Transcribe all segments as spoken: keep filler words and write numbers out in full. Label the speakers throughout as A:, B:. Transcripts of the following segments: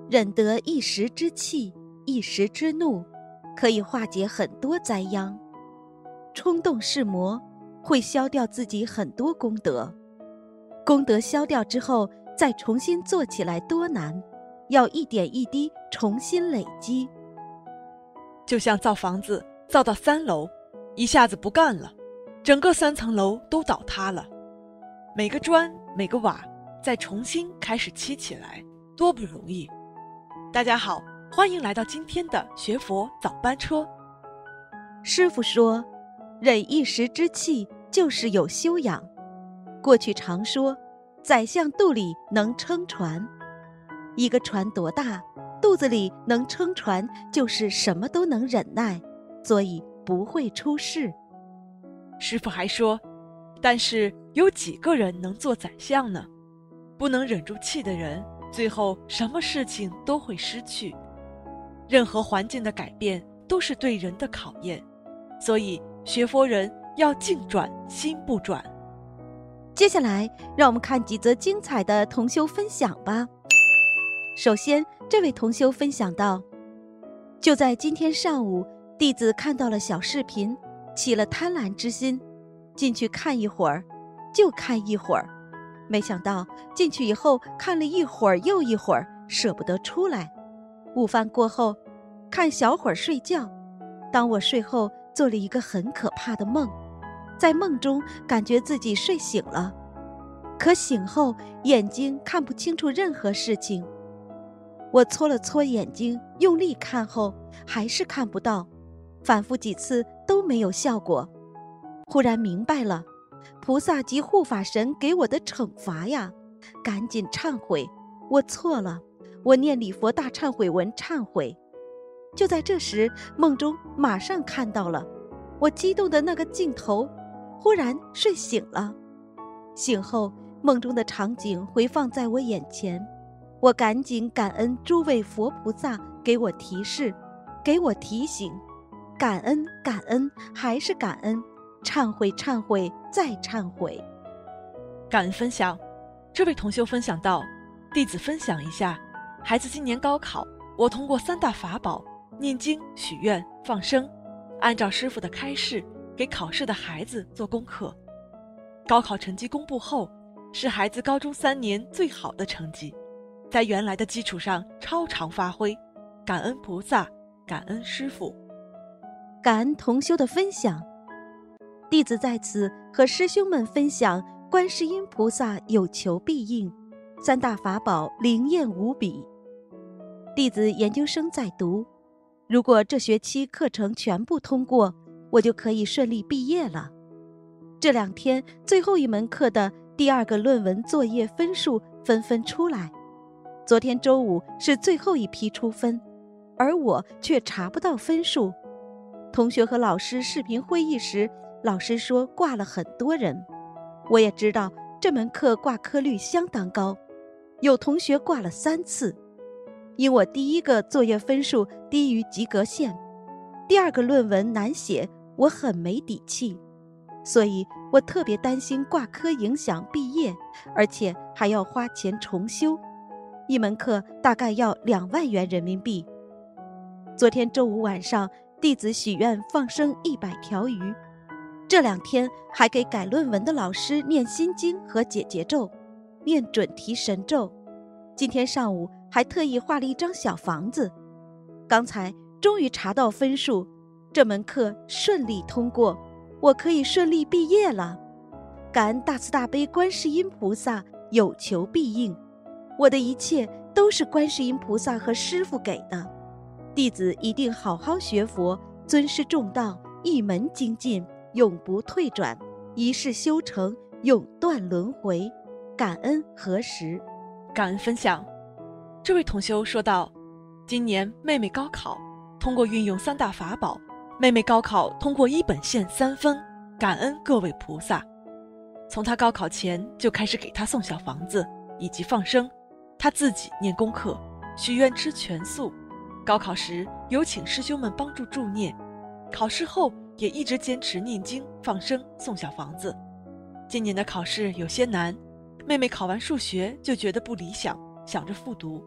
A: 忍得一时之气，一时之怒，可以化解很多灾殃。冲动是魔，会消掉自己很多功德。功德消掉之后，再重新做起来多难，要一点一滴重新累积。
B: 就像造房子，造到三楼，一下子不干了，整个三层楼都倒塌了。每个砖，每个瓦，再重新开始砌起来，多不容易。大家好，欢迎来到今天的学佛早班车。
A: 师父说，忍一时之气就是有修养。过去常说，宰相肚里能撑船。一个船多大，肚子里能撑船，就是什么都能忍耐，所以不会出事。
B: 师父还说，但是有几个人能做宰相呢？不能忍住气的人，最后什么事情都会失去。任何环境的改变都是对人的考验，所以学佛人要境转心不转。
A: 接下来让我们看几则精彩的同修分享吧。首先，这位同修分享到，就在今天上午，弟子看到了小视频，起了贪婪之心，进去看一会儿，就看一会儿。没想到进去以后看了一会儿又一会儿，舍不得出来。午饭过后，看小会儿睡觉。当我睡后，做了一个很可怕的梦，在梦中感觉自己睡醒了，可醒后眼睛看不清楚任何事情。我搓了搓眼睛，用力看后还是看不到，反复几次都没有效果。忽然明白了，菩萨及护法神给我的惩罚呀！赶紧忏悔，我错了，我念礼佛大忏悔文忏悔。就在这时，梦中马上看到了我激动的那个镜头，忽然睡醒了。醒后，梦中的场景回放在我眼前，我赶紧感恩诸位佛菩萨给我提示，给我提醒，感恩感恩还是感恩，忏悔忏悔再忏悔。
B: 感恩分享，这位同修分享到，弟子分享一下，孩子今年高考，我通过三大法宝念经、许愿、放生，按照师父的开示给考试的孩子做功课。高考成绩公布后，是孩子高中三年最好的成绩，在原来的基础上超常发挥，感恩菩萨，感恩师父。
A: 感恩同修的分享，弟子在此和师兄们分享观世音菩萨有求必应，三大法宝灵验无比。弟子研究生在读，如果这学期课程全部通过，我就可以顺利毕业了。这两天最后一门课的第二个论文作业分数纷纷出来，昨天周五是最后一批出分，而我却查不到分数。同学和老师视频会议时，老师说挂了很多人。我也知道这门课挂科率相当高，有同学挂了三次。因我第一个作业分数低于及格线，第二个论文难写，我很没底气，所以我特别担心挂科影响毕业，而且还要花钱重修，一门课大概要两万元人民币。昨天周五晚上，弟子许愿放生一百条鱼，这两天还给改论文的老师念心经和解结咒，念准提神咒。今天上午还特意画了一张小房子。刚才终于查到分数，这门课顺利通过，我可以顺利毕业了。感恩大慈大悲观世音菩萨有求必应，我的一切都是观世音菩萨和师父给的。弟子一定好好学佛，尊师重道，一门精进，永不退转，一世修成，永断轮回。感恩何时？
B: 感恩分享，这位同修说道，今年妹妹高考，通过运用三大法宝，妹妹高考通过一本线三分，感恩各位菩萨。从她高考前就开始给她送小房子以及放生，她自己念功课，许愿吃全素。高考时有请师兄们帮助助念，考试后也一直坚持念经、放生、送小房子。今年的考试有些难，妹妹考完数学就觉得不理想，想着复读。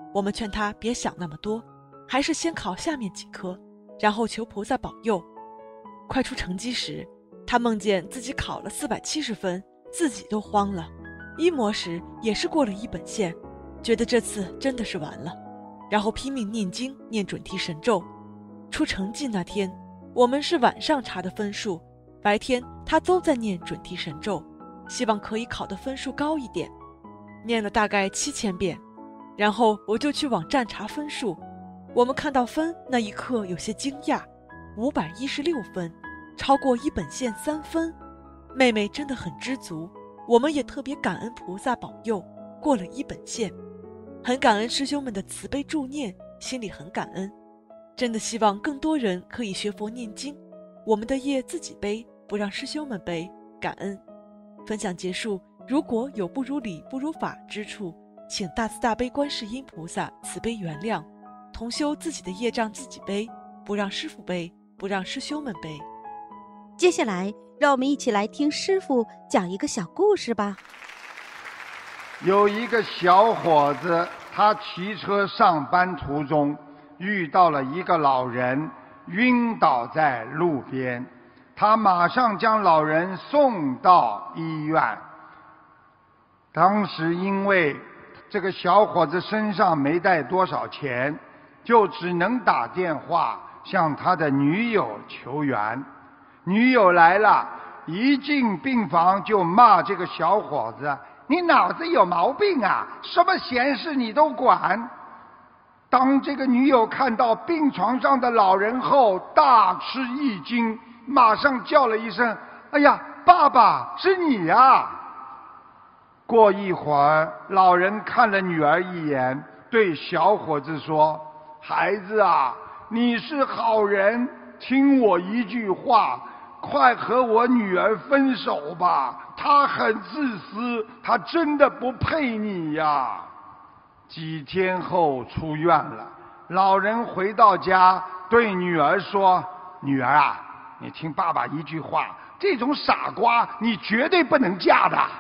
B: 我们劝他别想那么多，还是先考下面几科，然后求菩萨保佑。快出成绩时，他梦见自己考了四百七十分，自己都慌了。一模时也是过了一本线，觉得这次真的是完了，然后拼命念经念准提神咒。出成绩那天，我们是晚上查的分数，白天他都在念准提神咒，希望可以考的分数高一点，念了大概七千遍。然后我就去网站查分数，我们看到分那一刻有些惊讶，五百一十六分，超过一本线三分。妹妹真的很知足，我们也特别感恩菩萨保佑，过了一本线。很感恩师兄们的慈悲助念，心里很感恩。真的希望更多人可以学佛念经，我们的业自己背，不让师兄们背，感恩。分享结束，如果有不如理不如法之处，请大慈大悲观世音菩萨慈悲原谅，同修自己的业障自己背，不让师父背，不让师兄们背。
A: 接下来让我们一起来听师父讲一个小故事吧。
C: 有一个小伙子，他骑车上班途中遇到了一个老人晕倒在路边，他马上将老人送到医院。当时因为这个小伙子身上没带多少钱，就只能打电话向他的女友求援。女友来了，一进病房就骂这个小伙子：你脑子有毛病啊，什么闲事你都管。当这个女友看到病床上的老人后，大吃一惊，马上叫了一声：哎呀，爸爸，是你呀！过一会儿，老人看了女儿一眼，对小伙子说：孩子啊，你是好人，听我一句话，快和我女儿分手吧，她很自私，她真的不配你呀。几天后出院了，老人回到家对女儿说：女儿啊，你听爸爸一句话，这种傻瓜你绝对不能嫁的。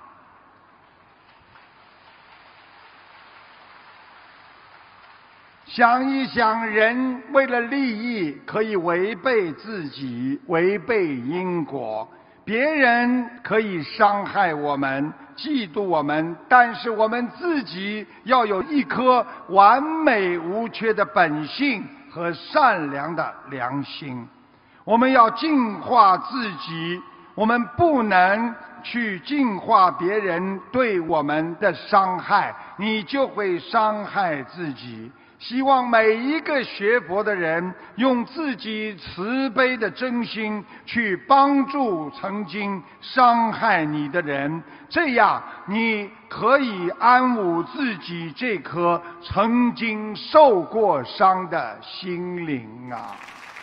C: 想一想，人为了利益可以违背自己，违背因果。别人可以伤害我们，嫉妒我们，但是我们自己要有一颗完美无缺的本性和善良的良心。我们要净化自己，我们不能去净化别人对我们的伤害，你就会伤害自己。希望每一个学佛的人用自己慈悲的真心去帮助曾经伤害你的人，这样你可以安抚自己这颗曾经受过伤的心灵啊！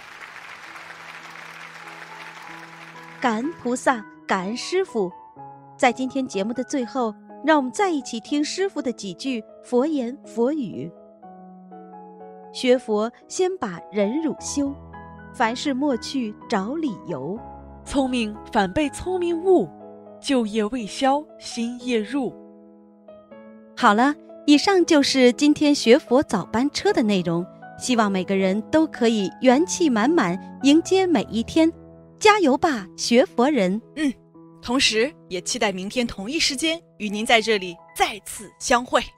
A: 感恩菩萨，感恩师父。在今天节目的最后，让我们再一起听师父的几句佛言佛语。学佛先把忍辱修，凡事莫去找理由。
B: 聪明反被聪明误，旧业未消新业入。
A: 好了，以上就是今天学佛早班车的内容，希望每个人都可以元气满满迎接每一天，加油吧学佛人。
D: 嗯，同时也期待明天同一时间与您在这里再次相会。